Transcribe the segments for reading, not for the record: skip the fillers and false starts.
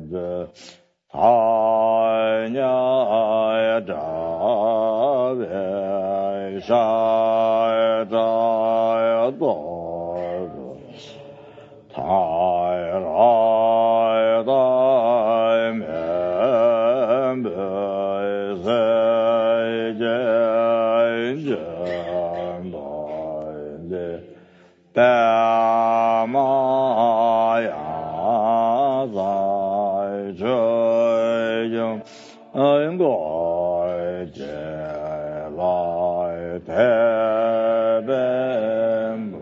这太娘这为啥这多太来的面不是见见不的大妈呀在这样应该接来特别不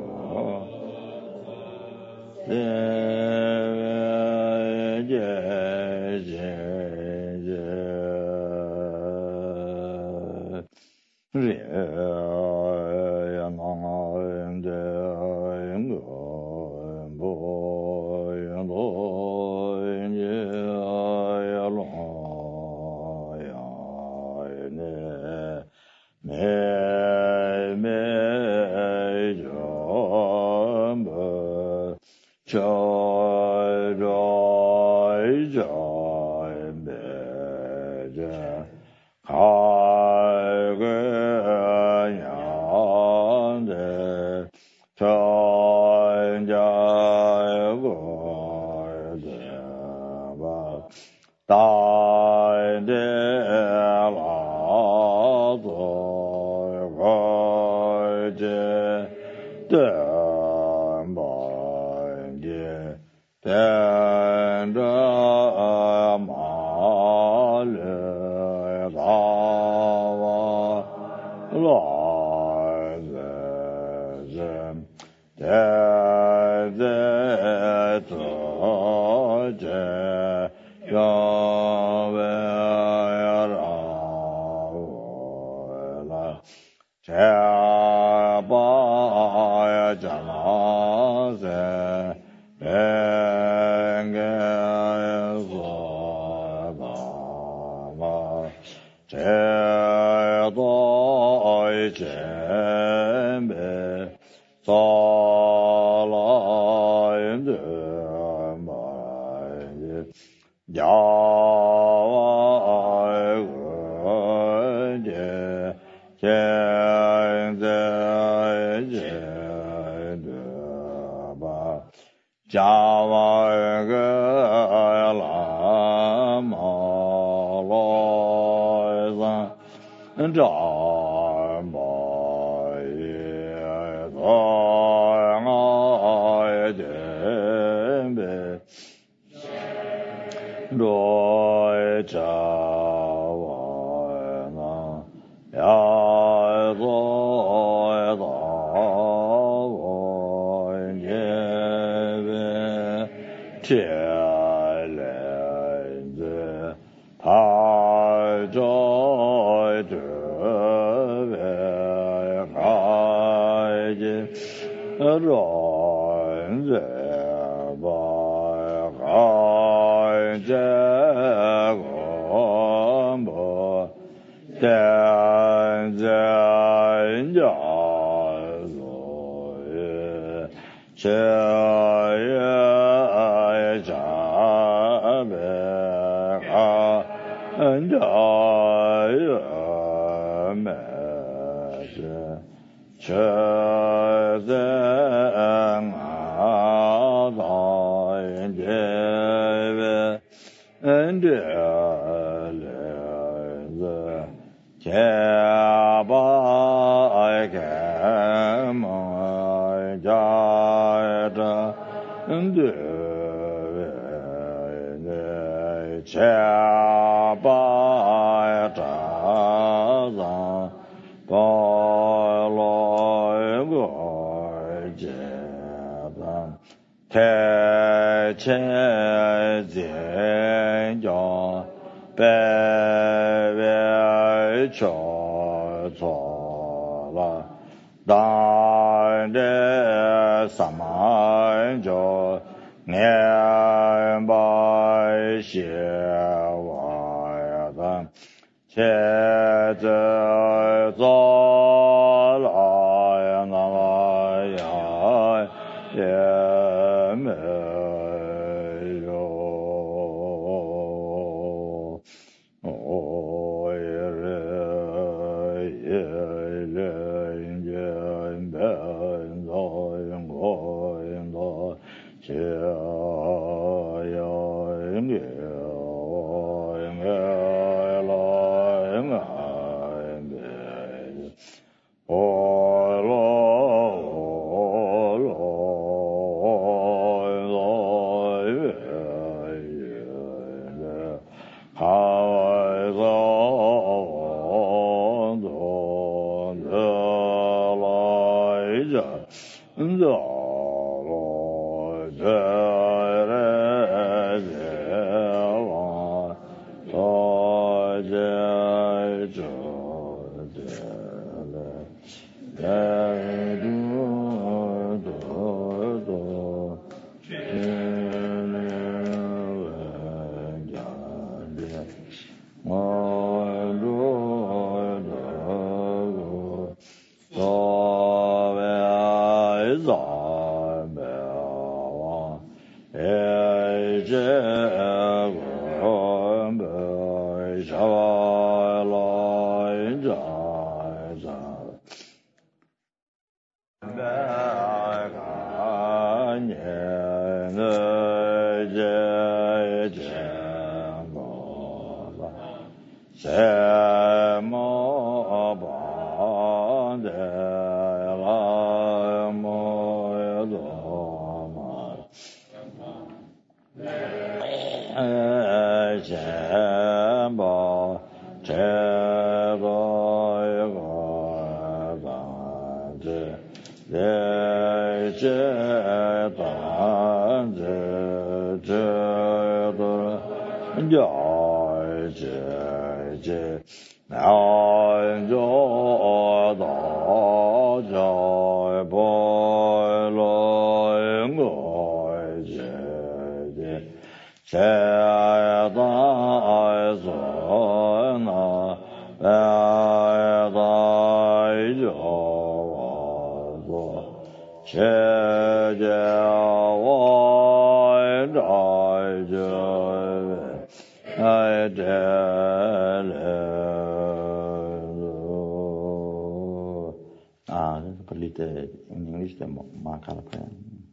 也没有。 In English, the Makala prayer.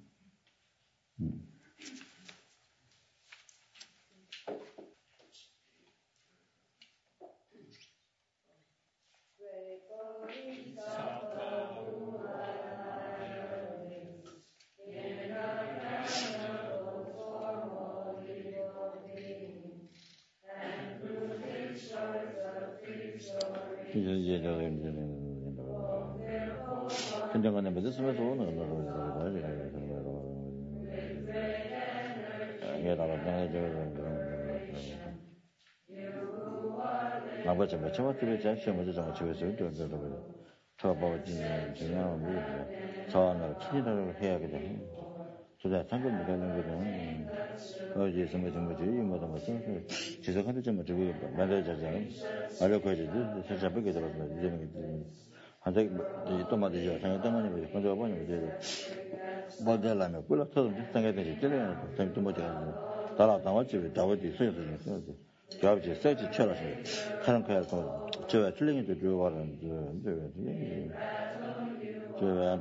저자 상금 가는 거는 어제 선거지 뭐도 지속한테 좀 저기 만들어져잖아. 알려줘야지. 살짝 보게 되거든. 이제는 한테 또 맞죠. 상관 때문에 먼저 보니 이제 모델하면 불러서 비슷하게 되지. 때는 좀 뭐지. 따라 나왔지. 다워지 쓰여서 저기 세지 쳐라서 그런 거야. 저 틀링이도 좋아하는 저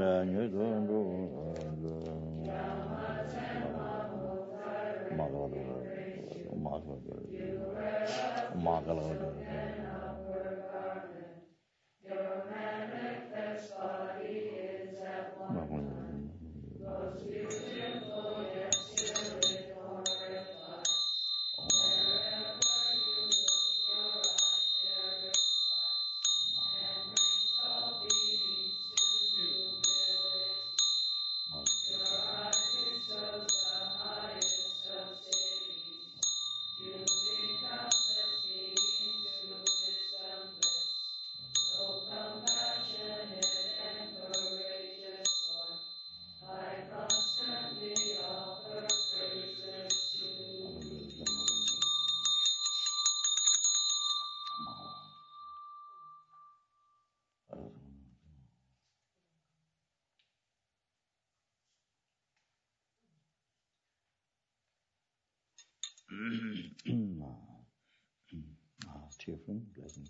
cheerful blessings.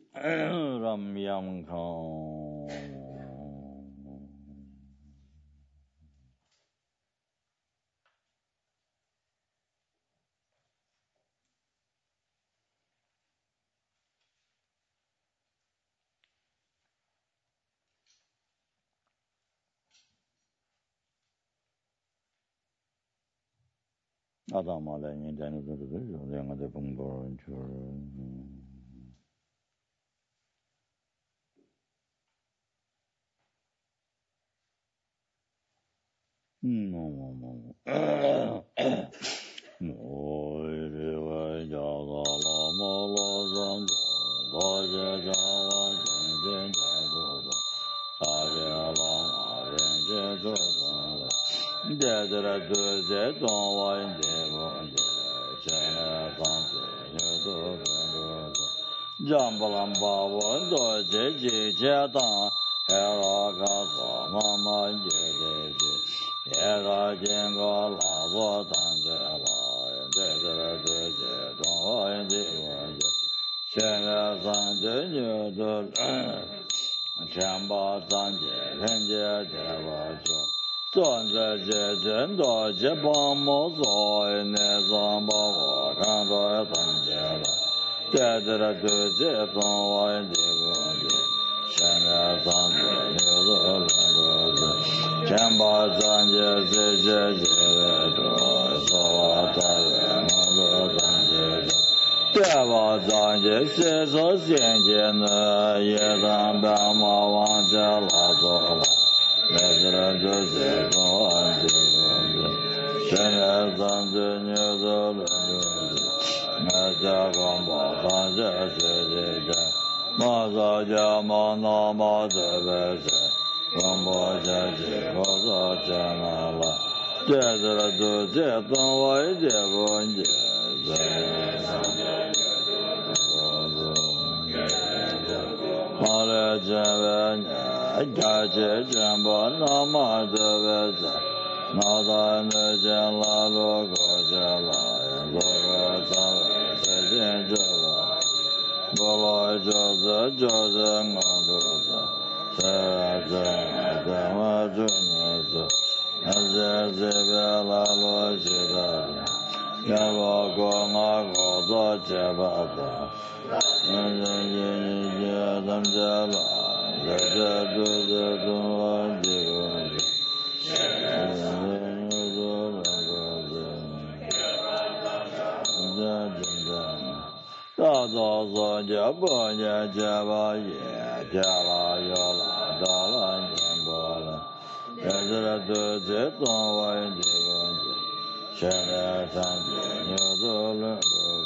Ramyam Khan. Adam alayın denizde duruyor. Yanında da bunlar uçuyor. Jambalam Baba Doje Jada Hera Gaza Mama Jede Hera Jenga Lavo Danjela Dedra Doje Doje Doje Shenga Zanje Nyodol Jamba Zanje Lenje Jeva Jo Zanje Jejen Doje Bamo Zoi Ne Zamba Ganda Danjela Dedra Doje Doje Doje Shenga Zanje Nyodol Jamba Zanje Jeje Jeva Soa Tare Mando Zanje Deva Zanje Seso Sienje Ne Yedan Bama Wanje La Zola Dedra Doje Doje Shenga Zanje Nyodol Naja Gamba Zanje Jeje Maza Jama Nama Devese Gamba Jeje Koza Chanala Dedra Doje Donwai Devonje Mare Javanya Gaje Jamba Nama Devese Nada Nejen La Logo Jala Logo Zala Sejen Jala Bola Joza Joza Ngadoza Seraja Dama Junaza Azazebela Lojida Yava Goma Goza Jabata Adam Jala Jaja Duja Dunwa Diva Da za jaba ya jaba ye jala yola dala jambala Dedra Doje Donwai Devonje Shenga Zanje Nyodol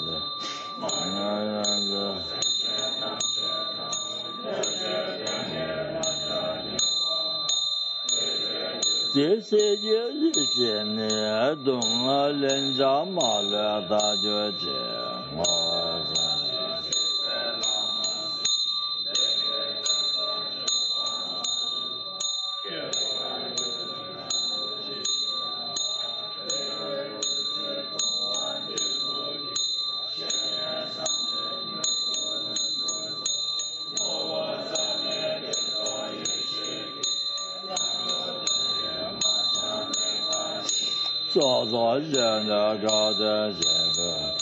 Jese je je ne dong a len ja ma le da jue je So so je ne ga de je de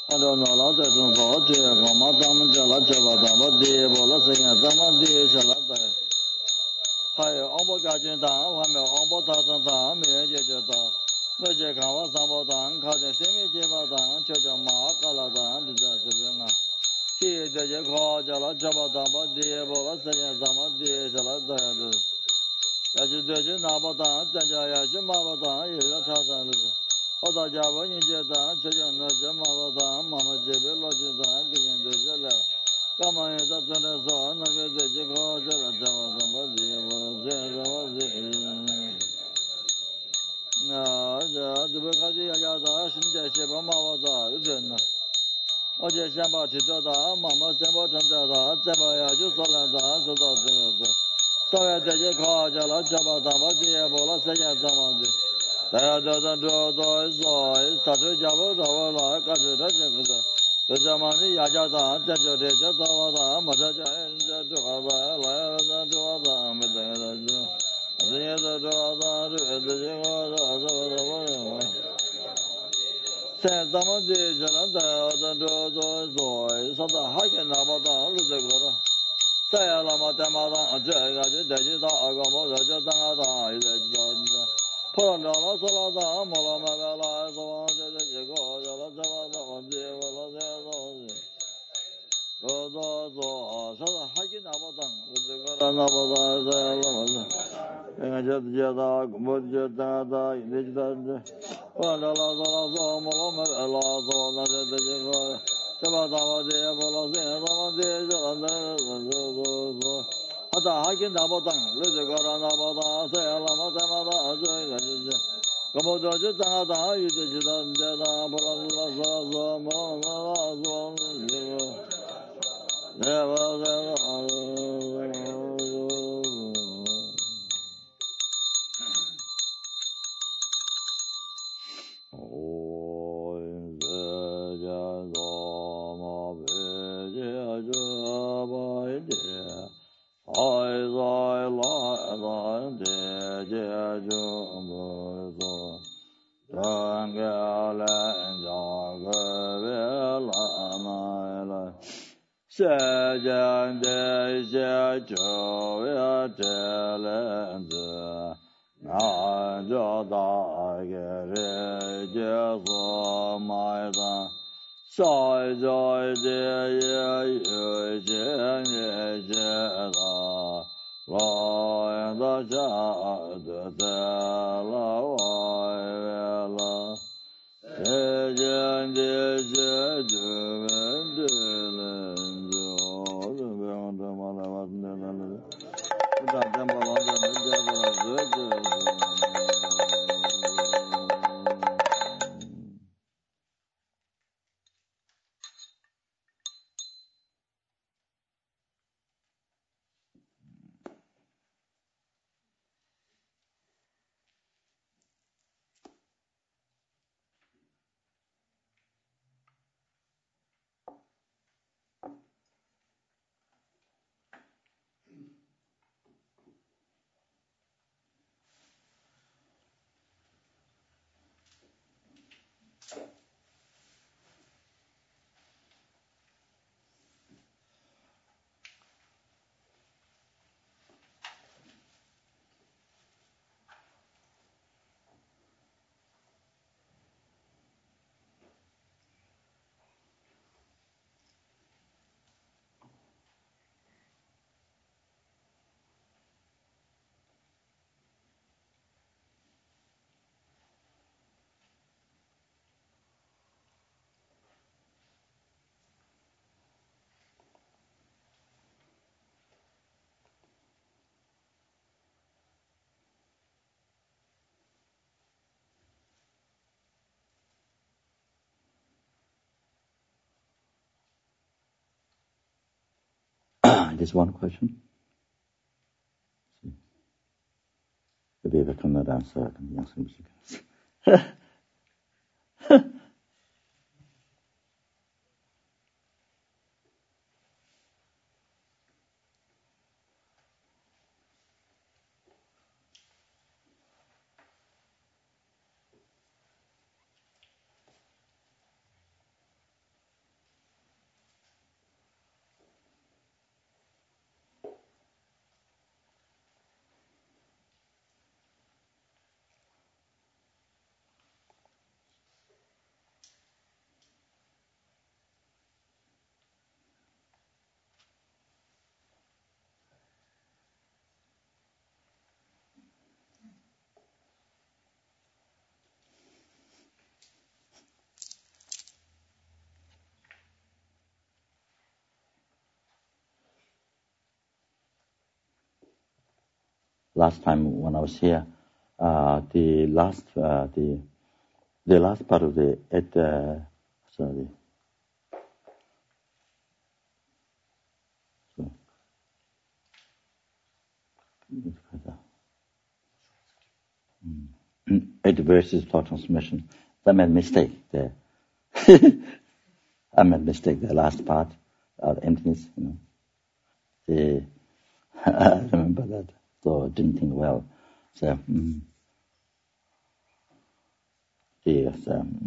I don't know, lot of them for Madame Jalajava, dear Bolasing, Zamadi, Shalata. Hi, Ombogajin, Hamel, Ombotatan, Mirajata, Vajakawa, Sambotan, Kajan, Semi Jabatan, Church of Makaladan, Disaster. She is the Jaka, Jalajava, dear Bolasing, Zamadi, Shalata. Yajudajan, Nabatan, Tajaya, Mabatan, is a thousand. Oda Java, Nijata, Chajan, Jamavatan, Mama Jebe, Logitan, being the Jella. Come on, it's a son, I get the Java, Java, somebody, no, the Bukati Ayada, Shinja, Sheba, Mavada, Udena. Oja Shamba Chitota, Mama Sembo Tantata, Sebaya, Jusalanda, Sota. So at the Jaka, Jala, Java, Tamati, Ebola, Saya, Tamati. The Java, the Jamani Yajata, Jajata, Mataja, Just one question. Maybe I cannot answer. last time when I was here, the last part of the sorry. So, 8 verses for transmission. I made a mistake there. I made a mistake the last part of emptiness. I remember that, so I didn't think well. So, yes,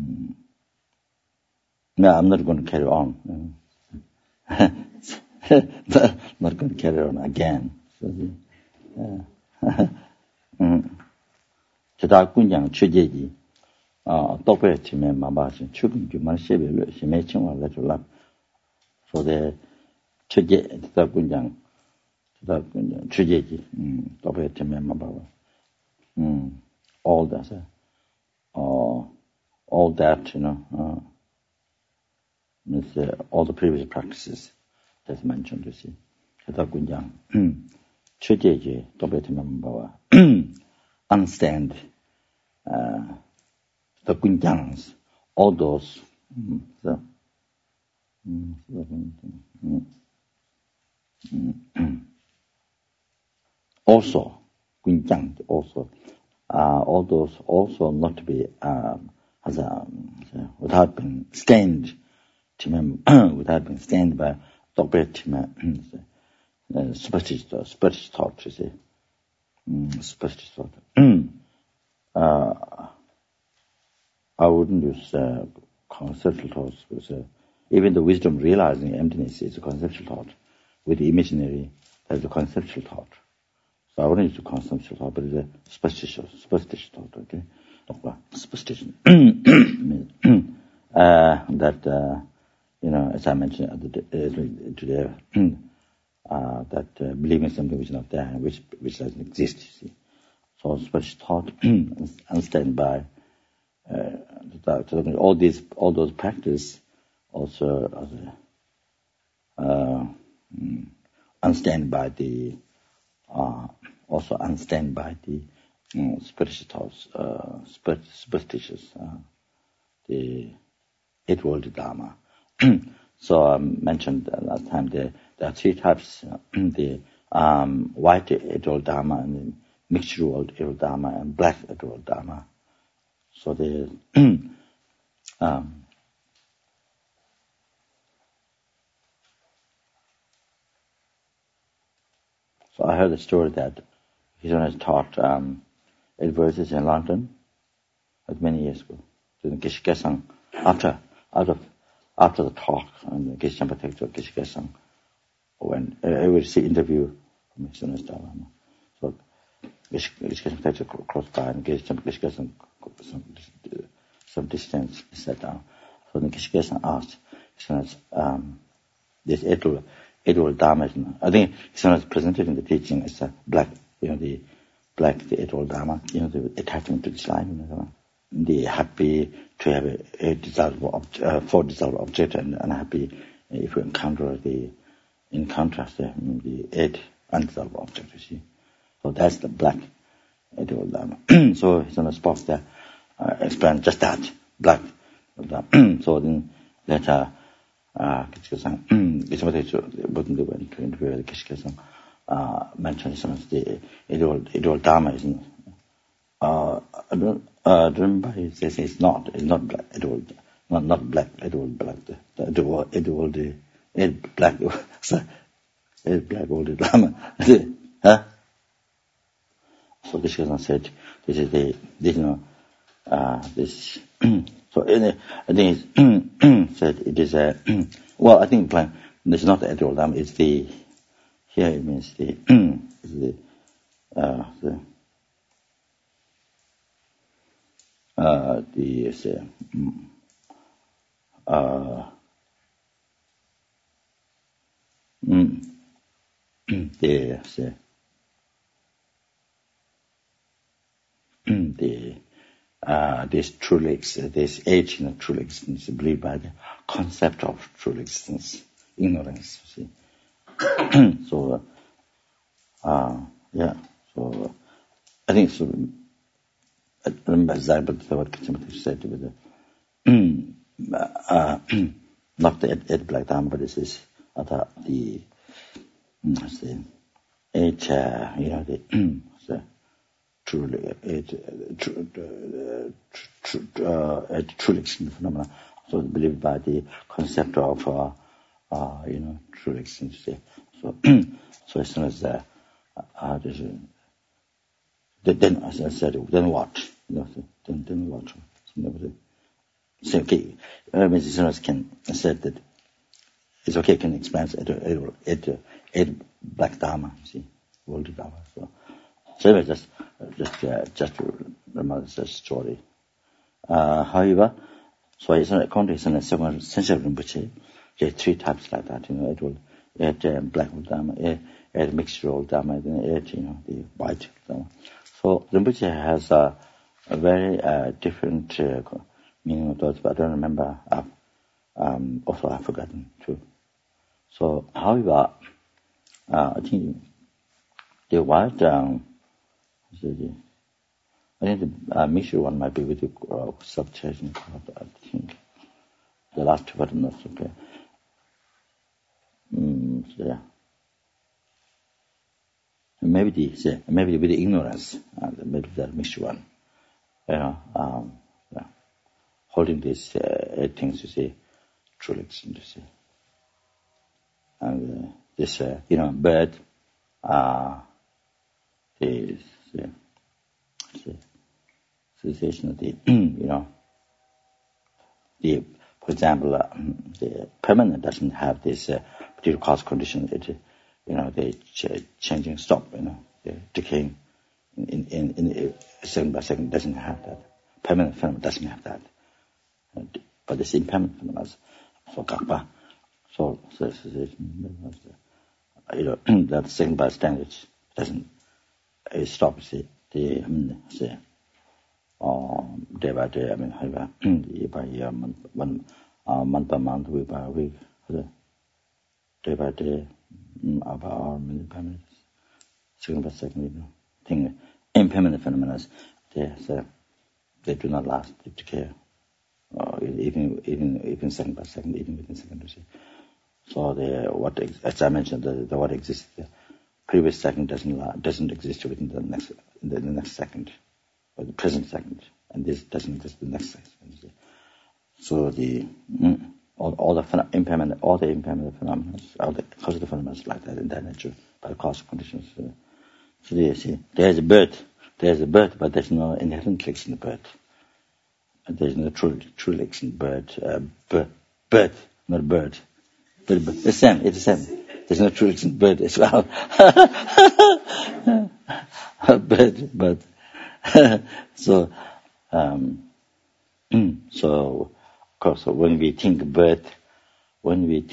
no, I'm not going to carry on. Not going to carry on again. 제가 군장 취재지 똑바로 팀에 마바신 출근 주말 세배를 심해 청와를 줄라 소대 취재 제가 군장 취재지 똑바로 팀에 마바와 all that means all the previous practices that's mentioned you see 제가 군장 취재지 똑바로 팀에 마바와 understand the kunjangs, all those. Also, kunjang, also, all those also not to be without being stained, without being stained by superstitious thought, you see. Superstitious thought. I wouldn't use conceptual thoughts because even the wisdom realizing emptiness is a conceptual thought. With the imaginary, there's a conceptual thought. So I wouldn't use a conceptual thought, but it's a superstitious thought, okay? Superstition. That, as I mentioned today, that believing something which is not there, which doesn't exist, you see. So such thought, understand by all those practice, also understand by the superstitious thoughts, the eightfold Dharma. So I mentioned last time there are 3 types: the white eightfold Dharma, and the mixed eightfold Dharma, and black eightfold Dharma. So the so I heard a story that His Holiness taught 8 verses in London, many years ago. So the Geshe-Gesang, after the talk, and Geshe Champa Tekcho Geshe-Gesang, when I would see interview from His Holiness Dalai Lama. So Geshe-Gesang Tekcho close by, and Geshe-Gesang some distance sat down. So the Geshe-Gesang asked His Holiness, this eightfold Dharma, I think His Holiness presented in the teaching as a black, the eightfold Dharma, the attachment to this life, the happy to have a desirable for desirable object, and unhappy if you encounter in contrast the 8 undesirable objects, you see. So that's the black eightfold Dharma. So His Holiness spoke there, explained just that, black Dharma. So then later, Geshe-Gesang, went to interview the Geshe-Gesang, mentioned some of the eightfold Dharma is remember he says it's not black eightfold, not black eightfold black, the black old Dharma. Huh? So Geshe-Gesang said this is this. So I think said it is a well. I think it's not the eightfold Dharma. It's the here it means the this true existence, this age in true existence, believed by the concept of true existence, ignorance. See, so yeah, so. I think it's, I remember exactly what Katimati said with the, not the Ed Black Dharma, but this is the true existence phenomena. So believed by the concept of true existence. So so as soon as then as I said, then what? Then what? So okay, Mrs. can said that it's okay, can explain it Black Dharma, see, world Dharma. So anyway, just to remember the story. However, so it's a context and a second sensitive Rinpoche. There are three types like that, it will add black Dharma, add mixture of Dharma, then add, the white Dharma. So Rinpoche has a very different meaning of those, but I don't remember. Also I've forgotten too. So, however, I think the white, I think the mixture one might be with the subtraction. I think the last two, but not okay. So yeah. Maybe with the ignorance, maybe that mixture one, holding these things to say, true existence to say, and this bird, the sensation of the for example, the permanent doesn't have this particular cause condition. The changing stop, the decaying in second by second doesn't have that. Permanent phenomenon doesn't have that. But the impermanent phenomenon, so kappa, so that second by standard doesn't stop. Day by day, year by year, month by month, week by week, day by day, hour by hour, minute by minute, second by second, thing, impermanent phenomena, they do not last, they decay, even second by second, even within second. So as I mentioned, the what exists, the previous second doesn't exist within the next second, or the present second, and this doesn't exist in the next second. So all the impermanent phenomena, all the causative phenomena like that in their nature by the causal conditions. So you see, there's a bird, but there's no inherent legs in the bird. There's no true legs in the bird, not bird. But it's the same. There's no true legs in bird as well. Bird. So of course, when we think bird, when we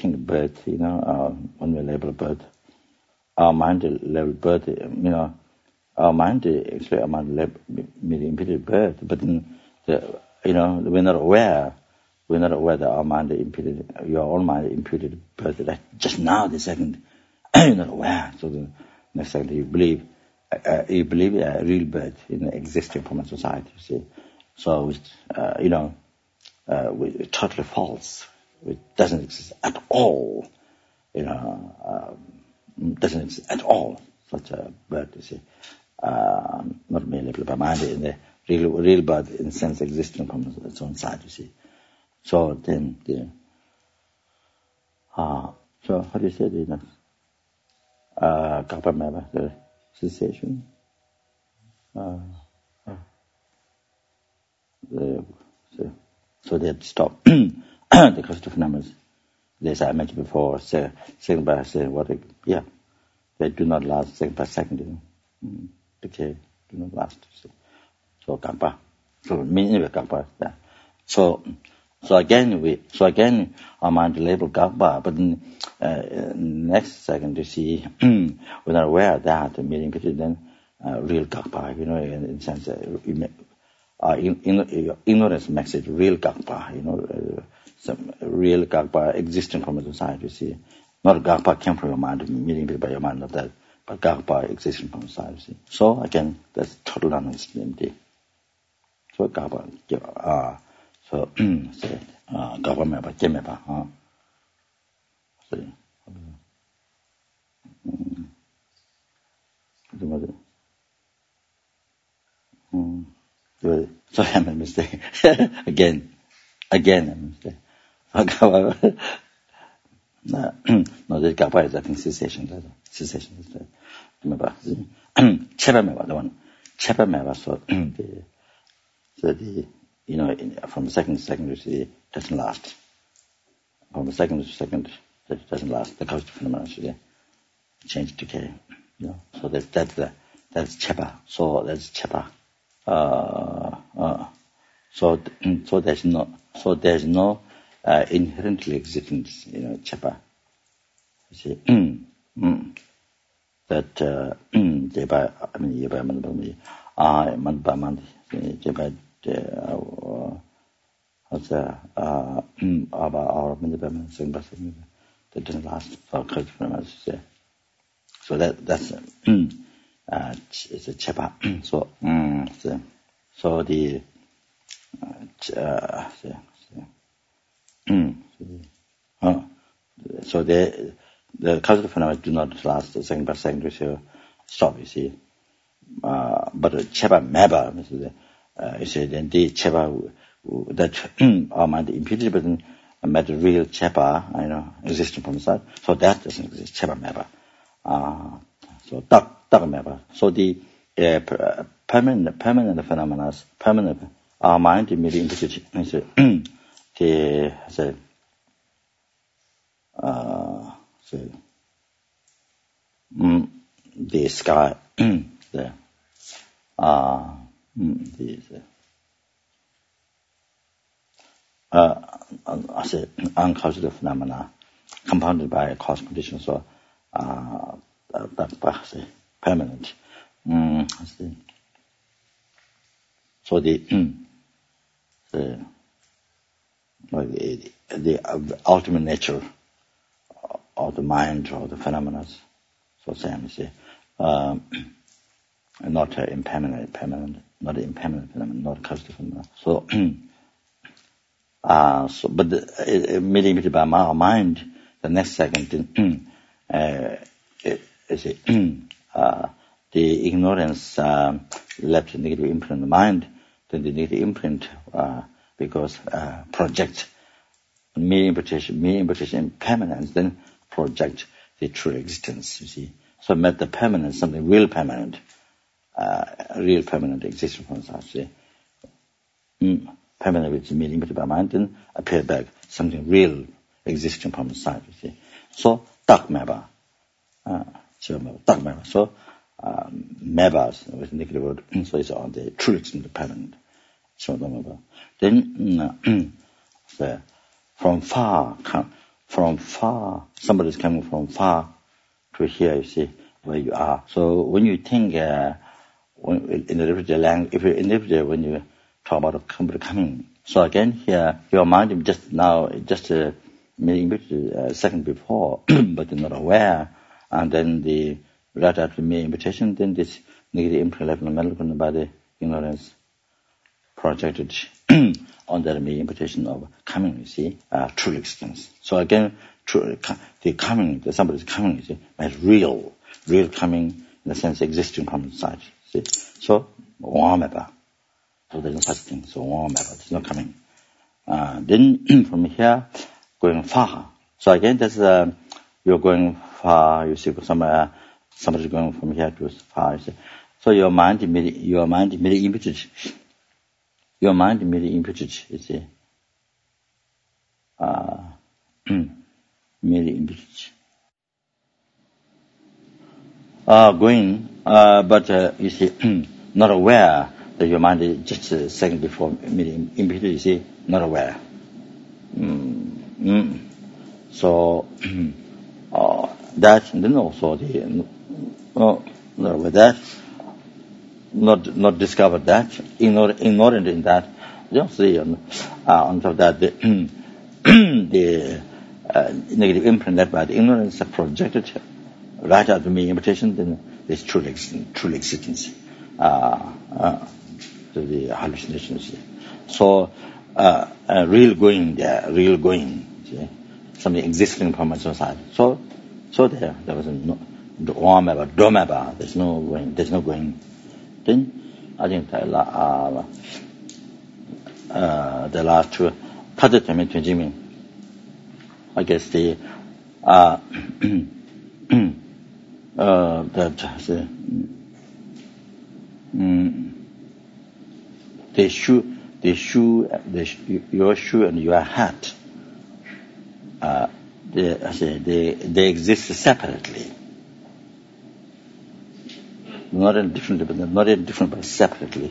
label bird, our mind label bird, our mind actually impeded bird, but then we're not aware that our mind impeded, your own mind impeded bird. That just now, the second, you're not aware. So the next second you believe a real bird in the existing human society. You see, so totally false. It doesn't exist at all. Doesn't exist at all. Such a bird, you see, not merely by mind in the real bird in sense existing from its own side. You see. So then so how do you say the next? Kappa, the cessation. So they stop the causative numbers. As I mentioned before, second by second, they do not last second by second. Decay do not last. So kappa. So meaning kappa. So again, our mind label kappa, but next second you see, we're not aware of that, meaning then real kappa, in the sense ignorance makes it real kappa, some real kappa existing from the society, you see. Not kappa came from your mind, meaning by your mind, not that but Gagpa existing from inside. See? So again, that's total non-existent. So Gagpa, so say Gagpa meba, Gemeba, see. Sorry, I made a mistake. Again, I made a mistake. No, the Gagpa is, I think, cessation. Cessation is the, remember, Cheba meba, the one. Cheba meba, so the, from second to second, it doesn't last. From second to second, it doesn't last. The causal phenomena should change decay. So that's Cheba. So that's Cheba. So there's no inherently existent, Cheba. You see, that month by month, that doesn't last for so that's it's a Cheba. So the so the causal phenomena do not last second by second ratio stop, you see. But Cheba meba, you see, then the Cheba that our mind imputed, but met real Cheba, existing from inside. So that doesn't exist, Cheba meba. So tak meba. So the permanent phenomena, our mind immediately imputed. The sky, the uncausal phenomena compounded by cause conditions, so permanent. So the ultimate nature of the mind or the phenomena, so Sam say, not impermanent, not impermanent phenomenon, not causal phenomenon. So, but immediately by our mind, the next second, the ignorance left a negative imprint on the mind, then the negative imprint because project mere imputation impermanence, then project the true existence, you see. So met the permanent, something real permanent existence from inside, see. Permanent which is mere imputed by mind, then appear back something real existing from inside, you see. So tak meba, tak meba. So mebas with negative word, so it's on the true existence permanent. So then from far, somebody's coming from far to here, you see, where you are. So when you think, in the literature language, if you're in literature, when you talk about somebody coming, so again here, your mind just a second before, but you're not aware, and then right after the mere invitation, then this negative imprint left in the middle by the ignorance projected on that mere invitation of coming, you see, true existence. So again, the coming, somebody's coming, you see, is real coming in the sense existing from inside, see. So, wameba. So there's no such thing. So wameba, there's no coming. Then from here, going far. So again, that's you're going far, you see, somebody's going from here to far, you see. So your mind immediately imputed, you see. Immediately imputed. Going, but you see, not aware that your mind is just a second before imputed, you see, not aware. So that, and then also with that, not discovered that, ignorant in that. You see on top of that the negative imprint that by the ignorance projected right after me invitation, then there's true existence. To the hallucinations. So, real going there, see? Something existing from my side. So there was no domaba, there's no going. Then, I think the last two, I guess the, your shoe and your hat, they exist separately. Not in different, but separately.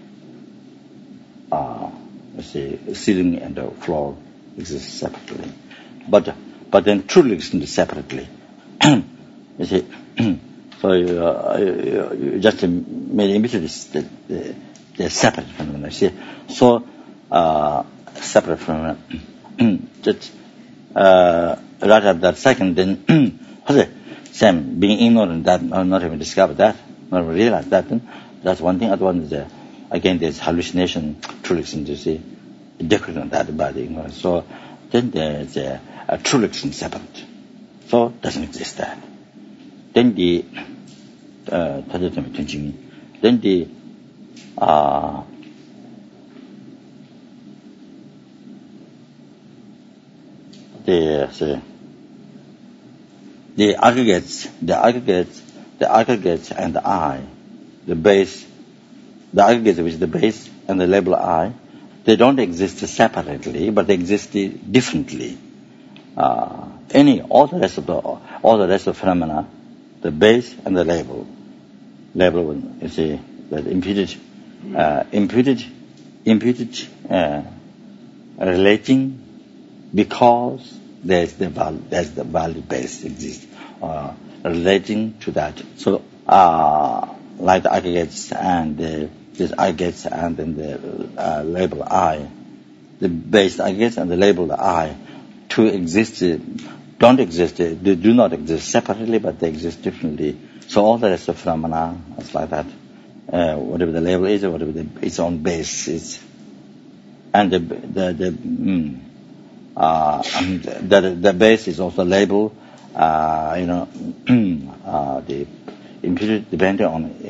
Ceiling and the floor exist separately. But then truly exist separately. You see, so you just made images they're separate from them. See, so separate from just right at that second, then Sam being ignorant that, not even discover that, not even realize that. Then that's one thing. Other one is again there's hallucination, true existence. You see, different on that by the ignorance. So then there's a true existence separate. So doesn't exist that. Then the then the aggregates and the I, the base, the aggregates which is the base and the label I, they don't exist separately, but they exist differently. All the rest of phenomena, the base and the label, you see, that imputed, relating because there's the value base exists, relating to that. So, like the aggregates and this aggregates and then the label I, the base aggregates and the label I, to exist, don't exist, they do not exist separately, but they exist differently. So all the rest of phenomena is like that. Whatever the label is, or whatever its own base is, and the base is also label. The imputed depending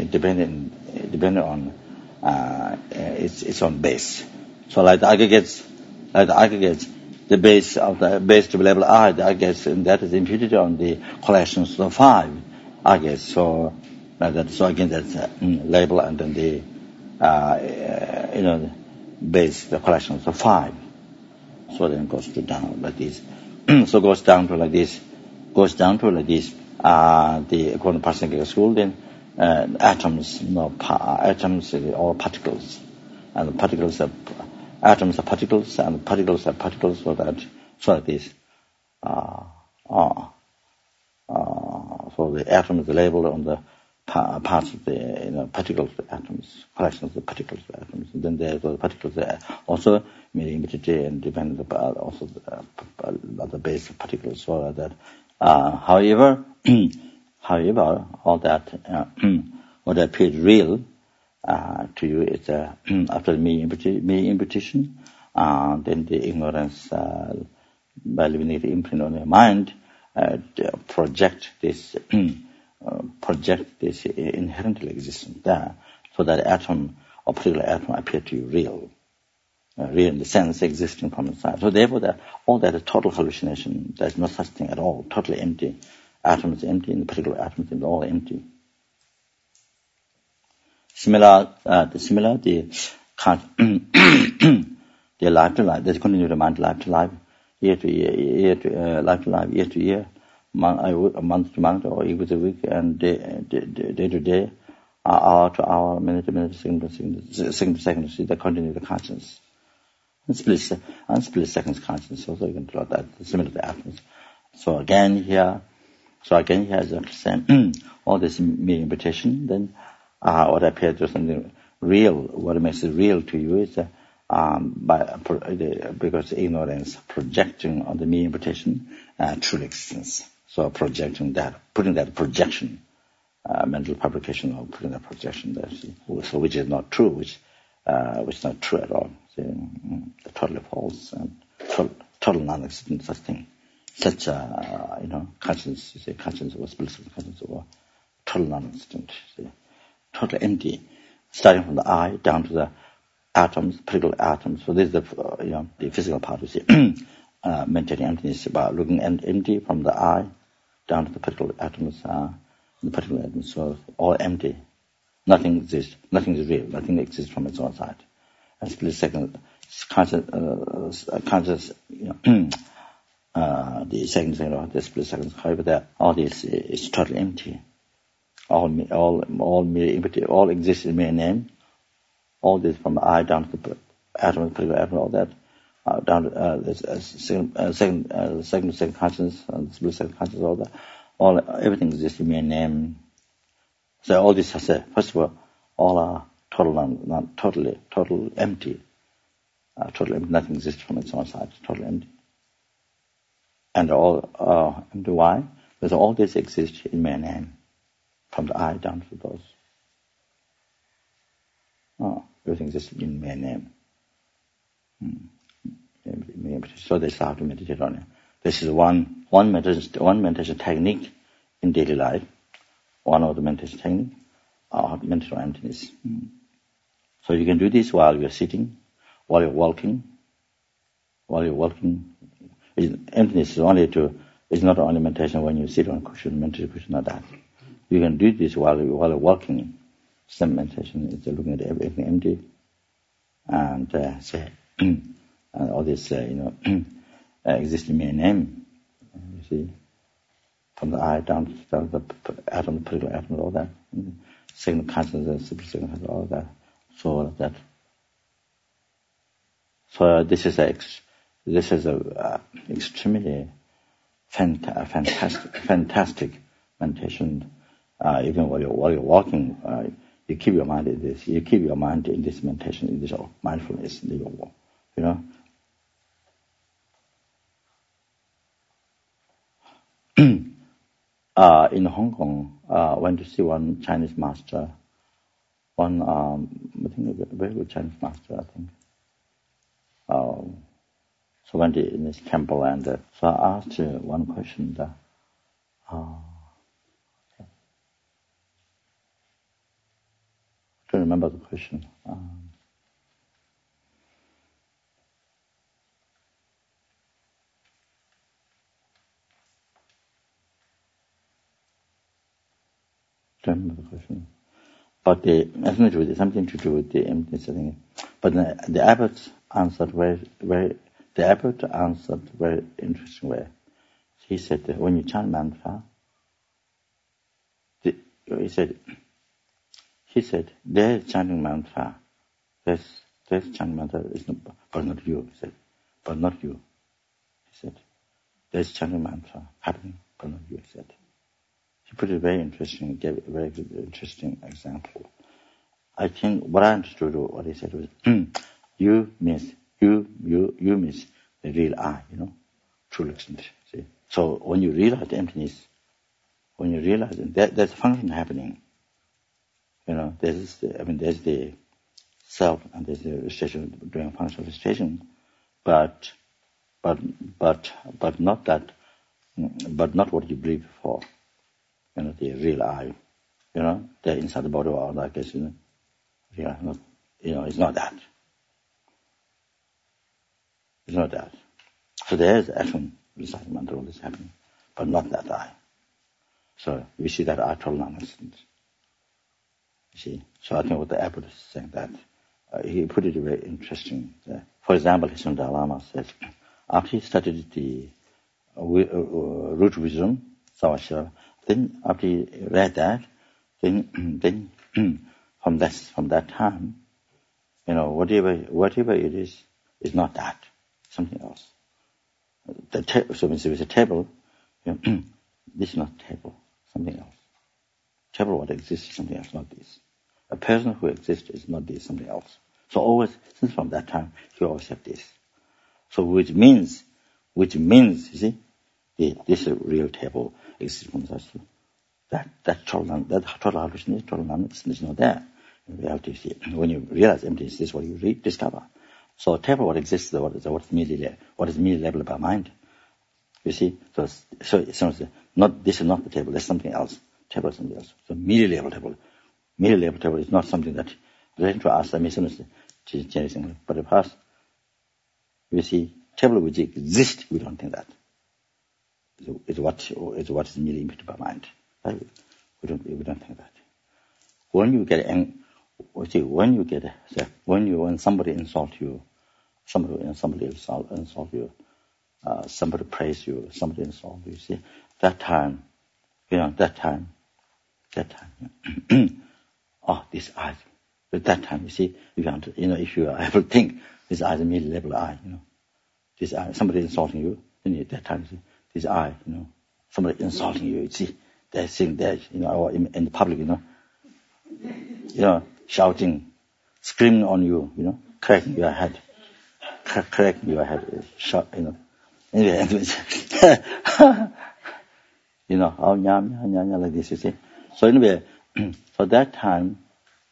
on its own base. So like the aggregates, the base of the base to be label I, the aggregates, and that is imputed on the collections of 5 aggregates. So again that's label, and then the base, the collections of 5. So then it goes down like this. So goes down to like this. The according to Parsons school, then atoms, atoms are all particles, and the particles are atoms are particles, and particles are particles. So like this. So the atom is labeled on the parts of the particles of the atoms, collections of the particles of the atoms. And then there's the particles there also meaning and dependent about also the base of particles. So like that. However, all that what appears real to you is after me imputation, then the ignorance by leaving it imprint on your mind project this inherently existence there, so that atom or particular atom appear to you real in the sense existing from inside. So therefore, all that is total hallucination. There is no such thing at all. Totally empty. Atom is empty, and the particular atom is all empty. The life to life. There's continued mind life to life, year to year, life to life, year to year, month to month, or week to week, and day to day, hour to hour, minute to minute, second to second. See, they continue the consciousness. And split seconds consciousness. Also, you can draw that similar to atoms. So again here is the same. All this mere imitation. Then what appears to something real. What makes it real to you is because ignorance projecting on the mere imitation true existence. So projecting that, putting that projection, mental fabrication of putting that projection there, so which is not true, which is not true at all. Totally false and total non-existent such thing. Such conscience, conscience or spiritual conscience or total non-existent, totally empty, starting from the eye down to the atoms, particular atoms. So this is the physical part. You see, maintaining emptiness about looking empty from the eye down to the particular atoms, the particular atoms. So all empty, nothing exists, nothing is real, nothing exists from its own side. And split second conscious, the second thing, the split second. However, that all this is totally empty. All mere empty. All exists in mere name. All this from the eye down to the atom, particular atom, all that down to second consciousness and split second consciousness, all that. Everything exists in mere name. So all this has first of all are total empty. Total empty. Nothing exists from its own side. Totally empty. And all empty. Why? Because all this exists in mere name, from the eye down to those. Everything exists in mere name. So that's how to meditate on it. This is one meditation technique in daily life. One of the meditation technique, mental emptiness. So you can do this while you're sitting, while you're walking. Emptiness is not only meditation when you sit on a cushion, meditation cushion, not that. You can do this while you're walking. Some meditation is looking at everything empty, and and all this exists in mere name. You see, from the eye down to the atom, the particular atom, all that. Second consciousness, super second consciousness, all that. So that. So this is a extremely fantastic meditation. Even while you're walking, you keep your mind in this. You keep your mind in this meditation, in this mindfulness, in your walk. In Hong Kong, went to see one Chinese master, I think a very good Chinese master, I think. So went in this temple, and so I asked one question. I don't remember the question. Don't remember the question. But something to do with the emptiness, I think. But the abbot answered very interesting way. He said that when you chant mantra, he said there's chanting mantra. There's chanting mantra, but not you. He said, but not you. He said, there's chanting mantra happening, but not you. He said. He put it very interesting, gave a very good, interesting example. I think what I understood what he said was, you miss the real I, true extent. See? So when you realize the emptiness, there's a function happening. There's the self and there's the registration doing functional registration, but not that, but not what you believe before. The real I, the inside the body or all that case, it's not that. It's not that. So there is action, reciting mantra, all this happening, but not that I. So we see that I total non-existent. See, so I think what the abbot is saying that he put it very interesting. For example, His Dalai Lama says, after he studied the root wisdom, Savasya, then after he read that, then from that time, whatever it is not that, something else. So when there is a table, this is not table, something else. Table what exists is something else, not this. A person who exists is not this, something else. So always, since from that time, he always had this. So which means, you see, This real table exists from us. That total hallucination, total nothingness is not there. In reality, when you realize emptiness, this is what you discover. So table what exists, what is merely labeled by mind. You see, so it's not, this is not the table, that's something else. Table is something else. So merely labeled table. Merely labeled table is not something that relating to us, but the past. You see, table which exists, we don't think that. It's what is merely imputed by mind. Right? We don't think that. When somebody insult you, somebody insult you, somebody praise you, somebody insult you, see, that time, oh, this I. At that time, you see, if you are able to think, this I is merely labeled I, this I, somebody insulting you, then at that time, you see, this I, somebody insulting you, you see, they're sitting there, or in the public, shouting, screaming on you, cracking your head, shout, anyway, like this, you see. So anyway, so that time,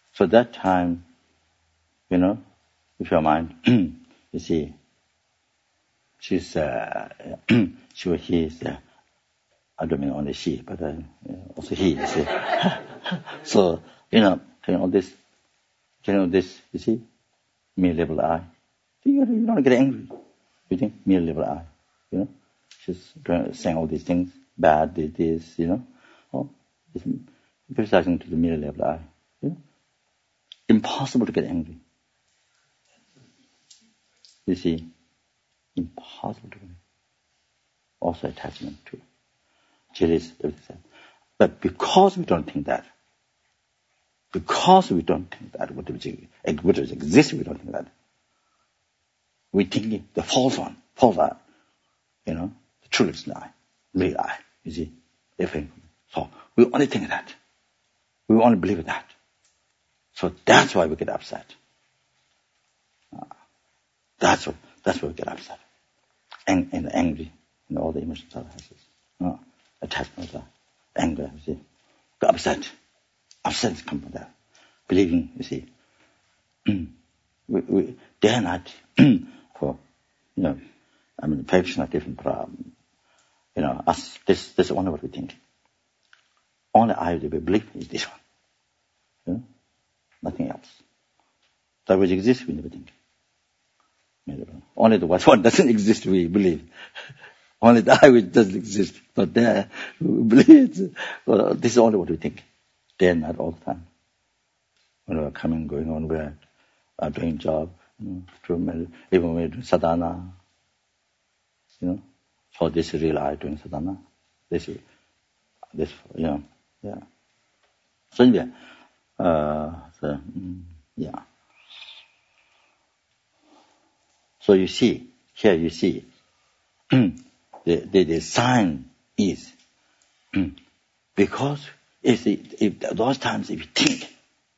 if your mind, you see, he is, I don't mean only she, but also he, you see. So, all this, you see, merely label I. You don't get angry. You think, merely label I, she's saying all these things, bad, this, oh, it's criticizing to the merely label I. Impossible to get angry. You see, impossible to get angry. Also attachment to jealous, everything. But because we don't think that, which exists, we don't think that. We think the false one, the truth lie, real I, you see, everything. So we only think that. We only believe that. So that's why we get upset. That's why we get upset. And angry, all the emotions are attachment, anger, you see. Upset. Upset comes from that. Believing, you see. We dare not for, perfection are different problem. Us, this is only what we think. Only I we believe is this one. Nothing else. That which exists, we never think. Only the what doesn't exist, we believe. Only the I which doesn't exist, not there, we believe it. Well, this is only what we think. Day and night, all the time. When we're coming, going on, we're doing job, even when we're doing sadhana, So this is real I doing sadhana. This, yeah. So anyway, So you see, the sign is, because if those times if you think,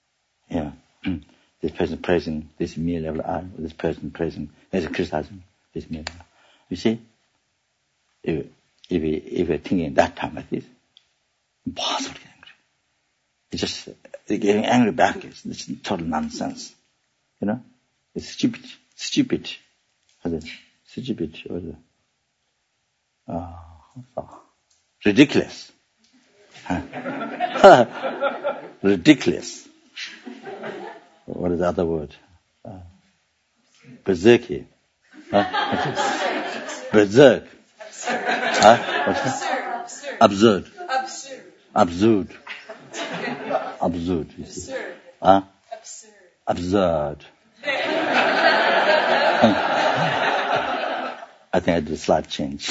this person praising this mere level I, this person praising, this criticizing this mere level. You see, if you're thinking that time like this, impossible to get angry. It's just getting angry back is total nonsense. It's stupid. Stupid. Ridiculous. Ridiculous. What is the other word? Berserky. Berserk. Absurd. You see. Absurd. I think I did a slight change.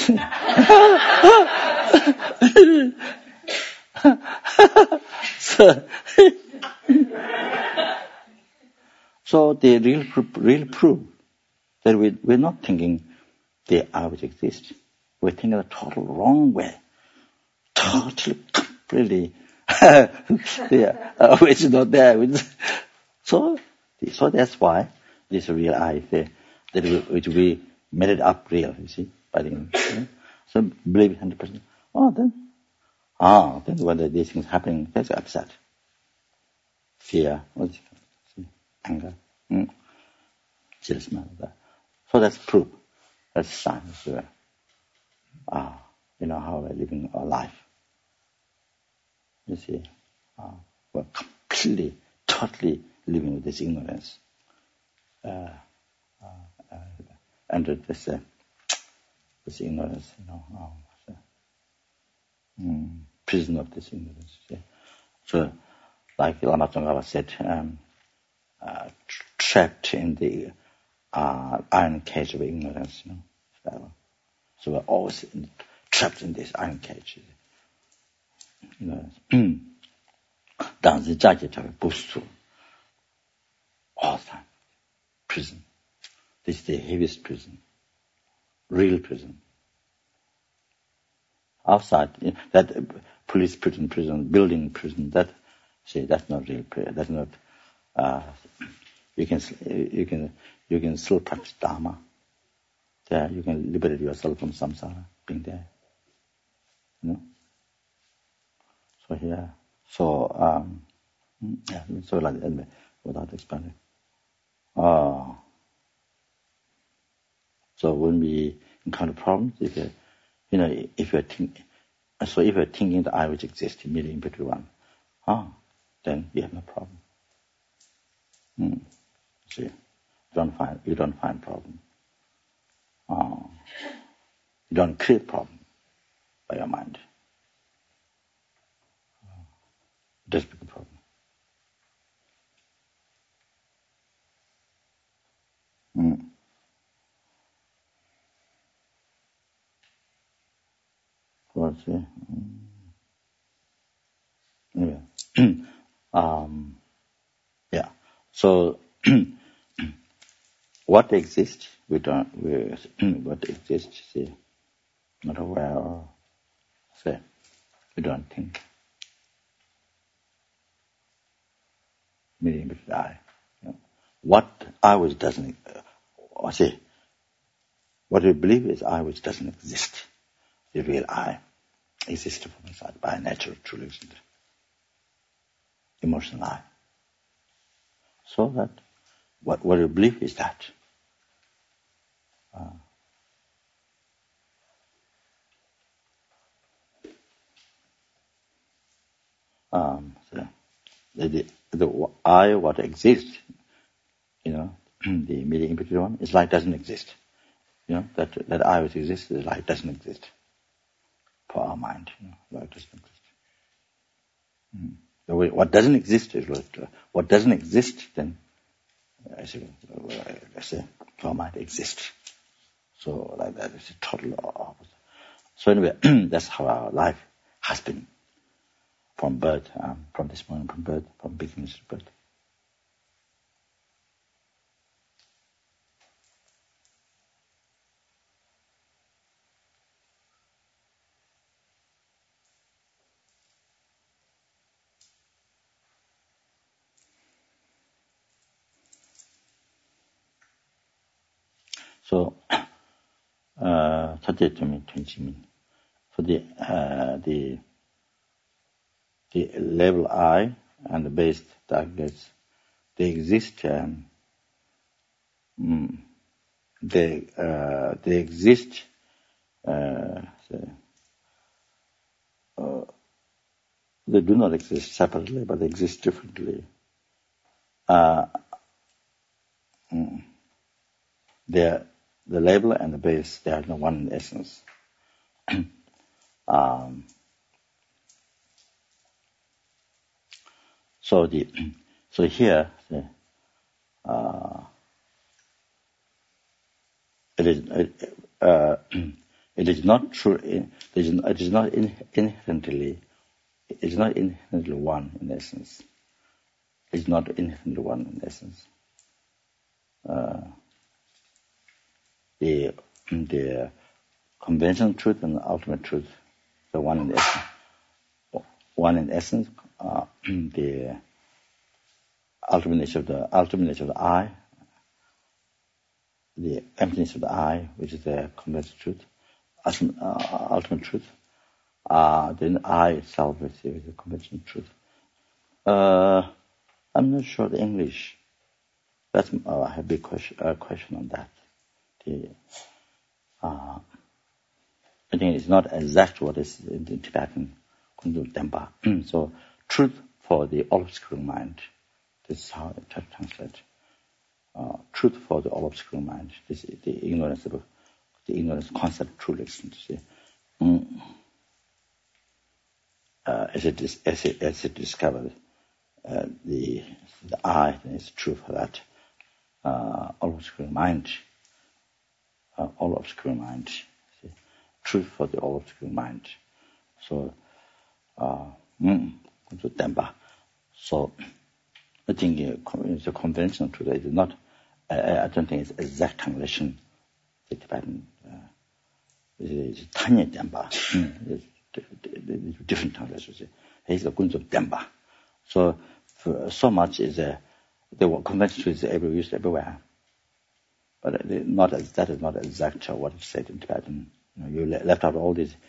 So the real proof that we're not thinking the I which exists. We're thinking the total wrong way. Totally, completely, which is not there. So that's why this real I, which we made it up real, you see. So believe 100%. Then when these things happening, that's upset. Fear, anger, jealous, so that's proof. That's science. How we're living our life. You see, we're completely, totally living with this ignorance. And this ignorance, prison of this ignorance. So, like Lama Tsongkhapa said, trapped in the iron cage of ignorance. So we're always trapped in this iron cage. All the time. Prison. This is the heaviest prison. Real prison. Outside, that police prison, building prison, that's not real prayer. That's not, you can still practice Dharma. There, you can liberate yourself from samsara, being there. So here, so like that, without expanding. So when we encounter problems, if you're thinking the I which exists immediately in between one, then you have no problem. See, you don't find problem. You don't create problem by your mind. It does become a problem. What's it? Anyway. Yeah. So what exists, what exists, see, not aware of, say, we don't think. Meaning with I. What I which doesn't, what we believe is I which doesn't exist. The real I exists from inside by natural, truly existent. Emotional I. So that what we believe is that. The I, what exists, the immediate imperative one, is like doesn't exist. That I which exists is like doesn't exist. For our mind, like doesn't exist. What doesn't exist is what doesn't exist, then I say our mind exists. So like that is a total opposite. So anyway, that's how our life has been from birth, from this moment, from beginning to birth. So, 첫째 점이 tunjimin. So the level I and the base targets, they exist. They exist. They do not exist separately, but they exist differently. The label and the base, they are the one in essence. So here, it is not true. It is not inherently one in essence. It is not inherently one in essence. The conventional truth and the ultimate truth, the one in essence. One in essence, the ultimate nature of the I, the emptiness of the I, which is the conventional truth, ultimate truth. Then I itself is the conventional truth. I'm not sure the English. That's I have a big question on that. I think it's not exact what is in the Tibetan Kundu Dempa. So, truth for the all-obscuring mind. This is how it translates. Truth for the all-obscuring mind. This is the ignorance concept, truly existence. As it discovered, the I is true for that all-obscuring mind. All-obscuring mind. Truth for the all-obscuring mind. So, Dempa. So, I think it's a conventional truth. It is not. I don't think it's exact translation. The Tibetan is Tanya Dempa. Different translations. It's the Gunzo Dempa. So, so much is the conventional truth is used everywhere. But that is not exact what is said in Tibetan. You left out all these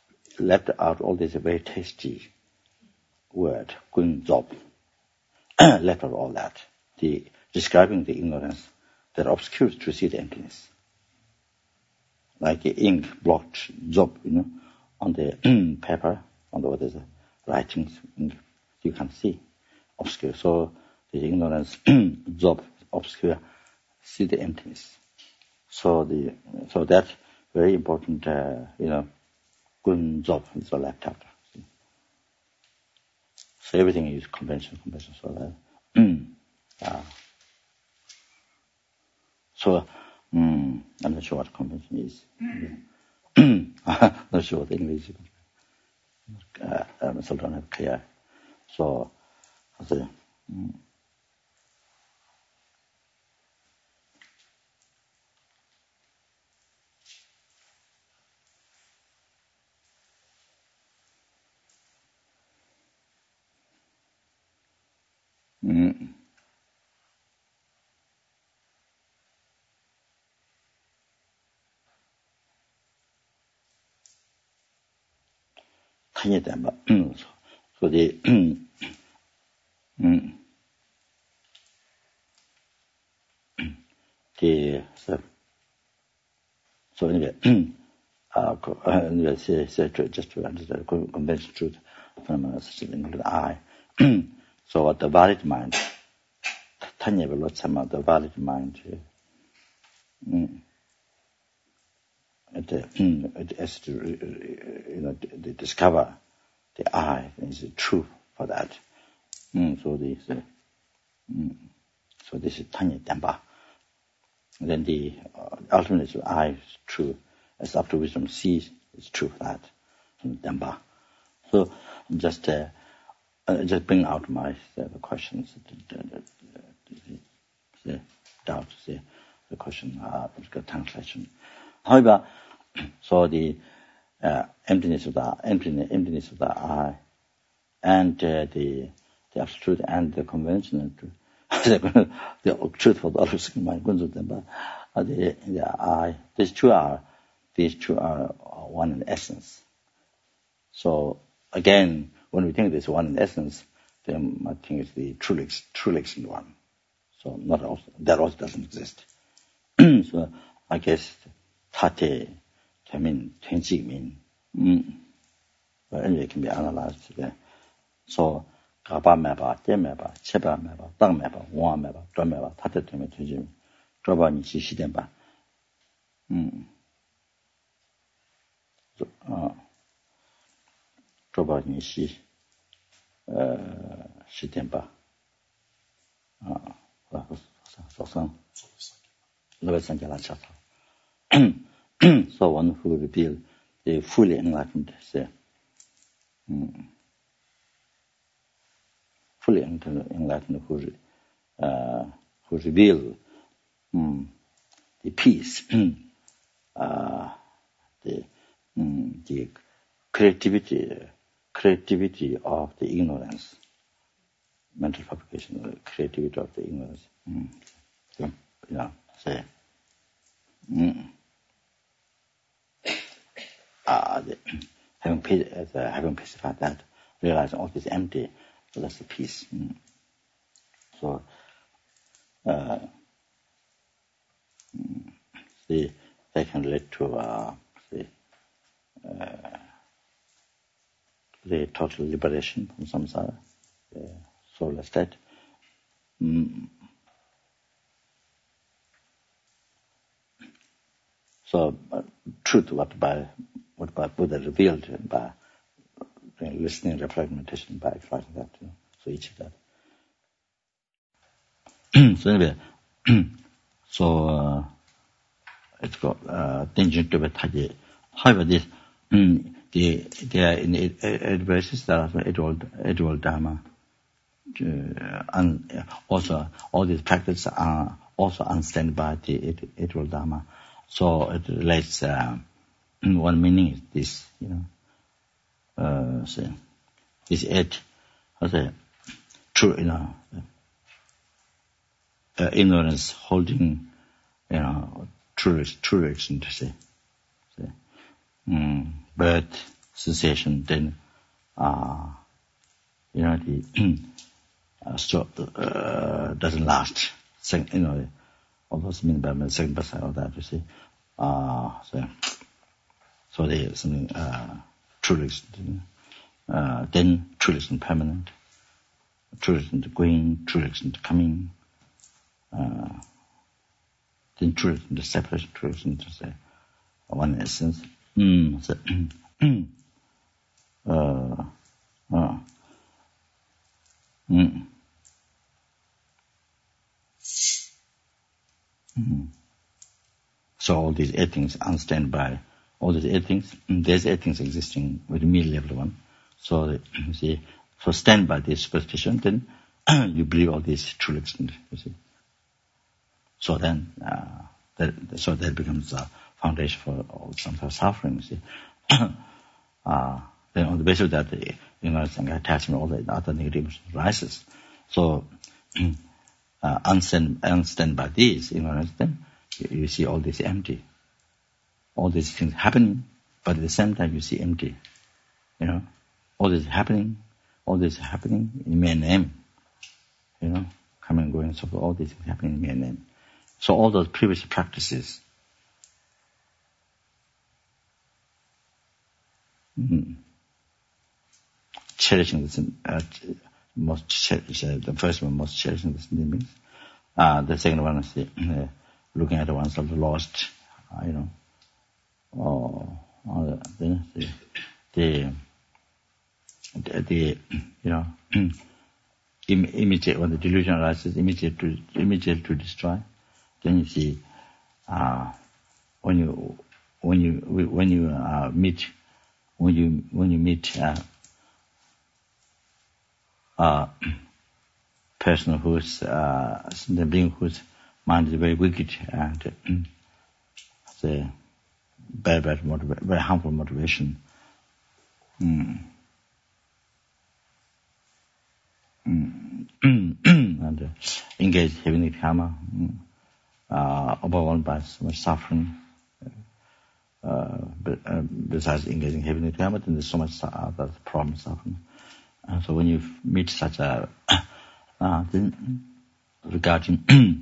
very tasty word, Gunzo. Left out all that. Describing the ignorance that obscures to see the emptiness. Like ink blocked zob, on the paper, on the writings, you can see obscure. So the ignorance zob obscure, see the emptiness. So that's very important. Gun zob is left out. So everything is convention. So that. So I'm not sure what convention is. Not sure what English is. I still don't have clear. So I say, Tanya Dempa. So the so anyway, just to understand the conventional truth, phenomena such as include I. So what the valid mind, Tanya Velotsama, the valid mind, it has to discover the I is the truth for that. So this is Tanya Dempa. Then the ultimate I is true. As after wisdom sees, it's true for that. Dempa. So just bring out my the questions, the doubts, the question, translation. However, so the emptiness of the I, and the absolute and the conventional truth, the truth for the all-obscuring mind, the I. These two are one in essence. So again, when we think this one in essence, then I think it's the truly existent one. So that also doesn't exist. So I guess tate, temin, tenjik mean. But anyway, it can be analyzed today. So gaba meba, de meba, cheba meba, dang meba, wa meba, dra meba, tate temin, tenjik, droba ni shi denba. droba ni shi denba. So one who reveal the fully enlightened, fully enlightened who reveal the peace, the creativity of the ignorance, mental fabrication, the creativity of the ignorance. Say. having pacified that, realizing all this empty, so that's the peace. So, they can relate to the total liberation from samsara, soulless state. So, truth, what Buddha revealed by listening, reflecting, meditation, by expressing that, so each of that. So anyway, so it's got tangent to the however this they are in adverses that are edual dharma, and also all these practices are also unstained by the edual dharma. So it relates. One meaning is this, so this eight, true, ignorance holding, true action to say. Birth, sensation, then, the doesn't last. All those mean by the second person of that, you see. So there is something truly, then truly permanent, truly going, truly coming, then truly separation, truly to say one essence. So all these eight things unstand by all these eight things. There's eight things existing with immediate level one. So you see, so stand by this superstition, then you believe all these true extent. You see. So then, that becomes a foundation for all samsara suffering. You see. Then on the basis of that, attachment, all the other negative emotions rises. So unstand by these, then you see all this empty. All these things happening, but at the same time you see empty. All this happening in mere name. Coming and going, so all these things happening in mere name. So all those previous practices, cherishing this, the first one, most cherishing this means. The second one is looking at oneself lost, immediate, when the delusion arises, immediate to destroy. Then you see, when you meet a person whose being whose mind is very wicked and very harmful motivation. And engage heavenly karma, overwhelmed by so much suffering. Besides engaging heavenly karma, then there's so much other problem suffering. So when you meet such a then regarding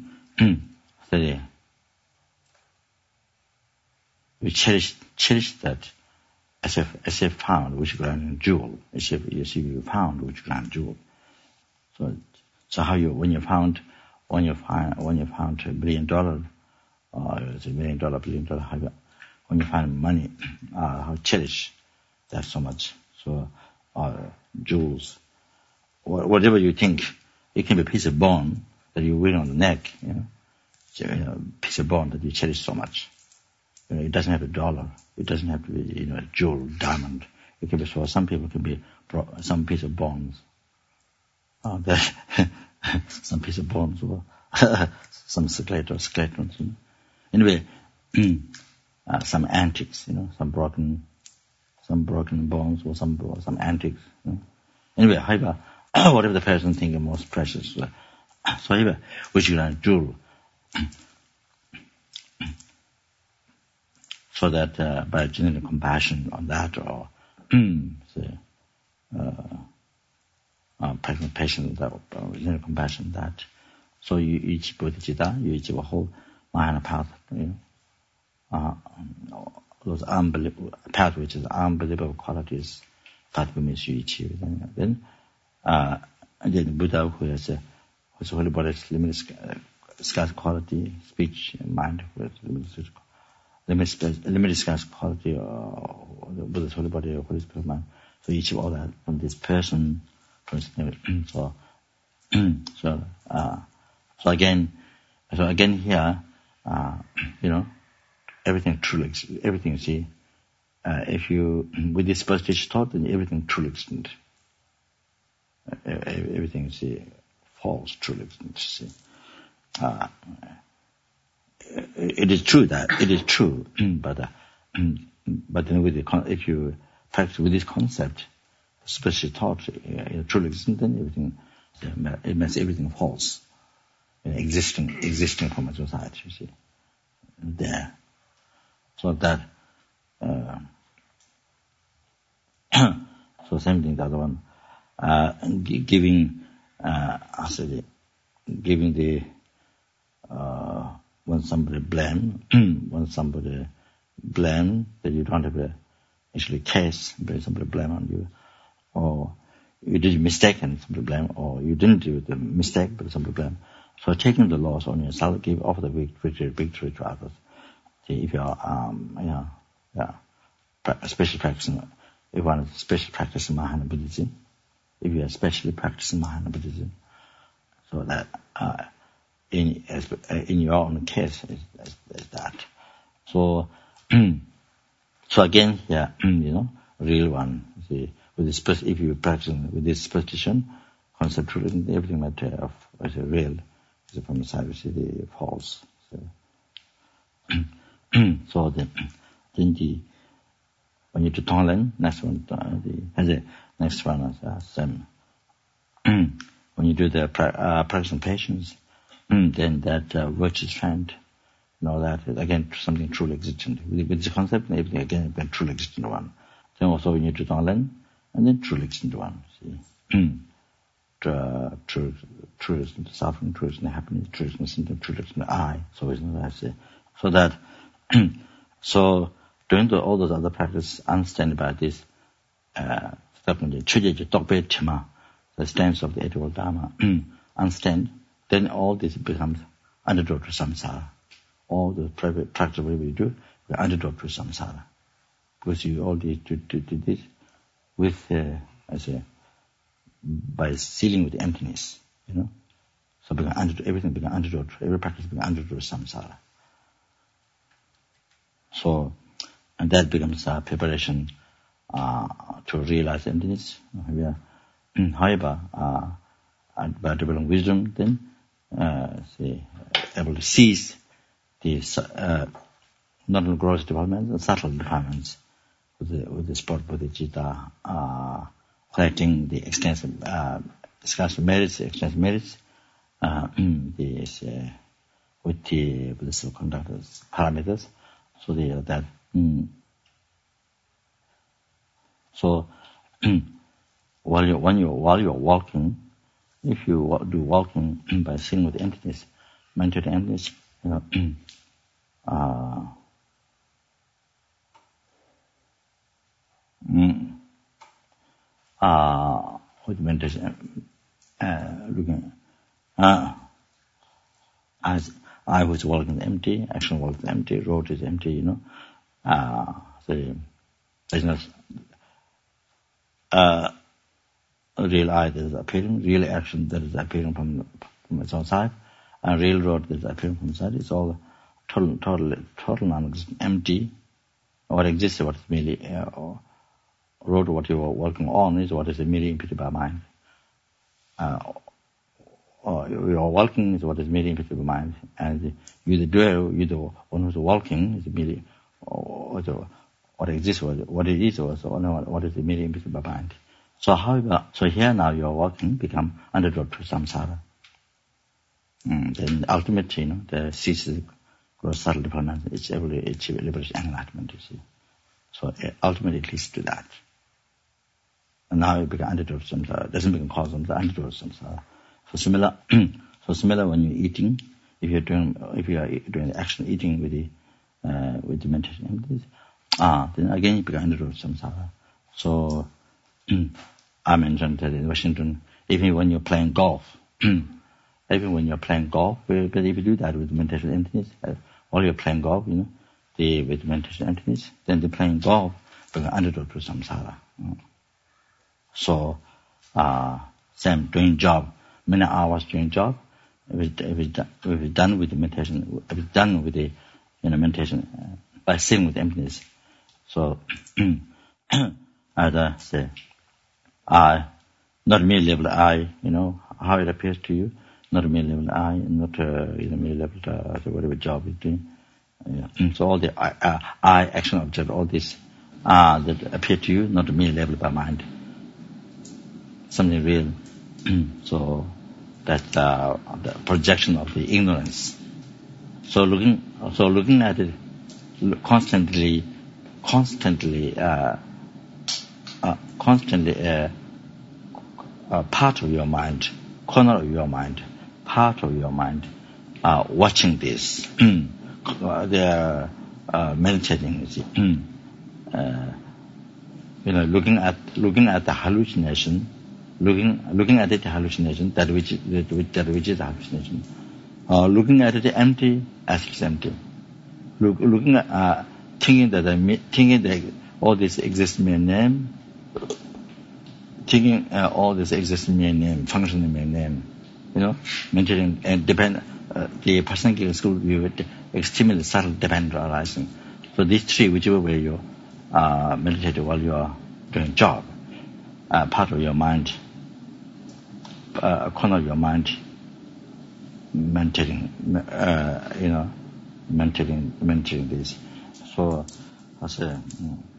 we cherish that as if found which grand jewel, as if you found which grand jewel. So how when you found $1 billion, or it's $1 million, $1 billion, when you find money, how cherish that so much. So jewels, whatever you think, it can be a piece of bone that you wear on the neck, piece of bone that you cherish so much. It doesn't have $1. It doesn't have to be, a jewel, diamond. It can be, for some people, it can be some piece of bones. Some piece of bones, or some skeletons. Anyway, some antiques, some broken bones, or some antiques. Anyway, however, whatever the person thinks is most precious. So however, which you can jewel. So that by genuine compassion on that, or practicing patience, that compassion, that. So you each bodhicitta, you each have a whole Mahayana path, those unbelievable path, which is unbelievable qualities, path means you achieve. Then Buddha, who has whose holy body is limited scarce quality, speech, mind, who has limited scarce quality, the Buddha's holy body, holy spirit, mind. So each of all that from this person, so again here, everything truly, everything you see, if you, with this superstitious thought, then everything truly existent. Everything you see, false, truly existent, see. It is true, but then if you practice with this concept, special thought, truly existent, then everything, it makes everything false, existing from a society, you see, there. So that, so same thing, the other one, giving the, when somebody blame that you don't have actually case, but somebody blame on you, or you did a mistake and somebody blame, or you didn't do the mistake but somebody blame. So taking the loss on yourself, offer the victory to others. See, if you are, especially practicing, if one is especially practicing Mahayana Buddhism, if you are especially practicing Mahayana Buddhism, so that in your own case is that. So again, real one. See, with this, if you practice with this superstition, conceptually, everything matter of real. So from the side, we see the false. So then when you do Tonglen, next one, next one is same. When you do the practicing patience, then that virtue strength, that again something truly existent. With this concept, everything again truly existent one. Then also when you do Tonglen, and then truly existent one. See, truth in the suffering, truth in the happiness, truth in the symptom, truth in the I. So isn't that? So that. So doing all those other practices, understand about this, the stance of the Eightfold Dharma, understand, then all this becomes antidote to samsara. All the private practice we do, the antidote to samsara. Because you all need to do this with, by sealing with emptiness, So everything becomes antidote, every practice becomes antidote to samsara. So, and that becomes preparation to realize emptiness. However, by developing wisdom, then able to seize the not only gross developments, but subtle developments with the sport bodhicitta, collecting the extensive merits, with the self-conductors parameters. So so while you're walking, if you do walking by sitting with emptiness, mental emptiness, with meditation, looking, as I was walking empty, action was empty, road is empty, so there's no real I that is appearing, real action that is appearing from its own side, and real road that is appearing from the side. It's all total non-existent, empty. What exists, what is merely road, what you are working on is what is merely imputed by mind. Or you are walking is what is merely imputed by mind, and you the doer, you the one who's walking is merely what exists, what it is, also what is merely imputed by mind. So here now you are walking become antidote to samsara. Then ultimately, the ceases gross subtle development, it's able to achieve liberation and enlightenment, you see. So ultimately it leads to that. And now it becomes antidote samsara. It doesn't become cause samsara, antidote samsara. So similar when you're eating, if you are doing the action eating with the meditation, then again you become antidote samsara. So I mentioned that in Washington, even when you're playing golf, but if you do that with meditation emptiness, while you're playing golf, with meditation emptiness, then the playing golf becomes antidote to samsara. So, same doing job, many hours doing job. If it's done with the meditation, if it's done with the meditation by sitting with emptiness. So, either say I, not mere level I, how it appears to you, not a mere level I, not mere level whatever job you're doing. So all the I action object, all this that appear to you, not a mere level by mind. Something real. So that's the projection of the ignorance. So looking at it constantly part of your mind, corner of your mind, part of your mind, watching this. They are meditating. You see. Looking at the hallucination, looking at the hallucination, that which is the hallucination. Looking at the empty as it's empty. Looking at thinking that all this exists mere name. Thinking all this exists mere name, functioning mere name. Meditating and depend. The personal school view with extremely subtle dependent arising. So these three, whichever way you meditate while you are doing job, part of your mind, a corner of your mind, meditating this. So I say.